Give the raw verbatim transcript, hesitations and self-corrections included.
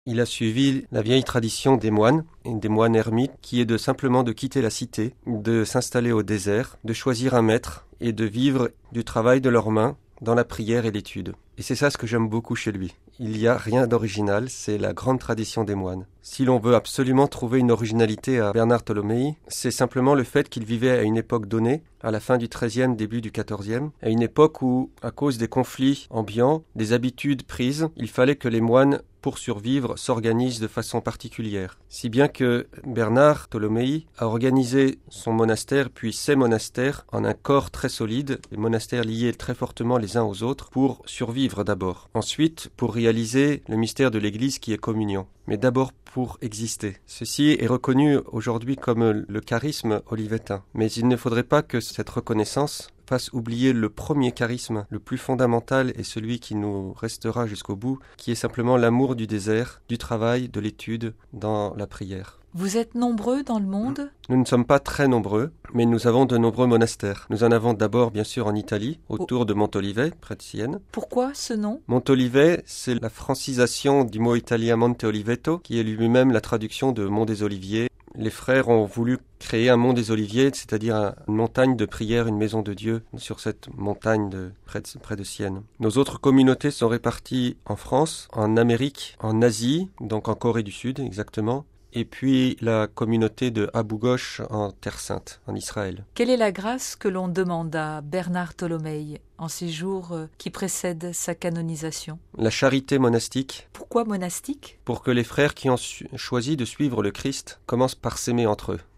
Il a suivi la vieille tradition des moines, et des moines ermites, qui est de simplement de quitter la cité, de s'installer au désert, de choisir un maître et de vivre du travail de leurs mains dans la prière et l'étude. Et c'est ça ce que j'aime beaucoup chez lui. Il n'y a rien d'original, c'est la grande tradition des moines. Si l'on veut absolument trouver une originalité à Bernard Tolomei, c'est simplement le fait qu'il vivait à une époque donnée, à la fin du treizième, début du quatorzième, à une époque où, à cause des conflits ambiants, des habitudes prises, il fallait que les moines, pour survivre, s'organisent de façon particulière. Si bien que Bernard Tolomei a organisé son monastère, puis ses monastères, en un corps très solide, les monastères liés très fortement les uns aux autres, pour survivre d'abord. Ensuite, pour réaliser le mystère de l'Église qui est communion. Mais d'abord pour exister. Ceci est reconnu aujourd'hui comme le charisme olivetain. Mais il ne faudrait pas que cette reconnaissance fasse oublier le premier charisme, le plus fondamental et celui qui nous restera jusqu'au bout, qui est simplement l'amour du désert, du travail, de l'étude, dans la prière. Vous êtes nombreux dans le monde ? Nous ne sommes pas très nombreux, mais nous avons de nombreux monastères. Nous en avons d'abord, bien sûr, en Italie, autour de Montolivet, près de Sienne. Pourquoi ce nom ? Montolivet, c'est la francisation du mot italien Monte Oliveto, qui est lui-même la traduction de Mont des Oliviers. Les frères ont voulu créer un mont des Oliviers, c'est-à-dire une montagne de prière, une maison de Dieu, sur cette montagne de, près, de, près de Sienne. Nos autres communautés sont réparties en France, en Amérique, en Asie, donc en Corée du Sud exactement, et puis la communauté de Abou Ghosh en Terre Sainte, en Israël. Quelle est la grâce que l'on demande à Bernard Tolomei en ces jours qui précèdent sa canonisation ? La charité monastique. Pourquoi monastique ? Pour que les frères qui ont choisi de suivre le Christ commencent par s'aimer entre eux.